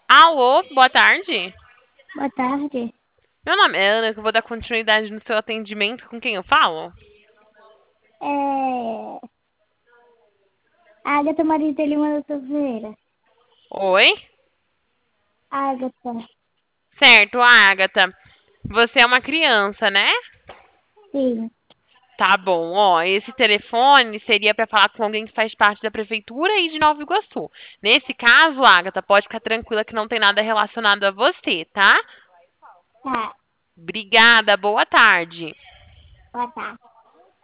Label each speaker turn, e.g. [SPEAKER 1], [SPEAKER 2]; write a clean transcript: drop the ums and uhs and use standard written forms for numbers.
[SPEAKER 1] Alô, boa tarde.
[SPEAKER 2] Boa tarde.
[SPEAKER 1] Meu nome é Ana, que eu vou dar continuidade no seu atendimento. Com quem eu falo?
[SPEAKER 2] É... Agatha Marita Lima da Silveira.
[SPEAKER 1] Oi?
[SPEAKER 2] Agatha,
[SPEAKER 1] Certo, Agatha. Você é uma criança, né?
[SPEAKER 2] sim.
[SPEAKER 1] Tá bom, ó, esse telefone seria para falar com alguém que faz parte da prefeitura e de Nova Iguaçu. Nesse caso, Agatha, pode ficar tranquila que não tem nada relacionado a você, tá?
[SPEAKER 2] Tá,
[SPEAKER 1] Obrigada, boa tarde.
[SPEAKER 2] boa tarde.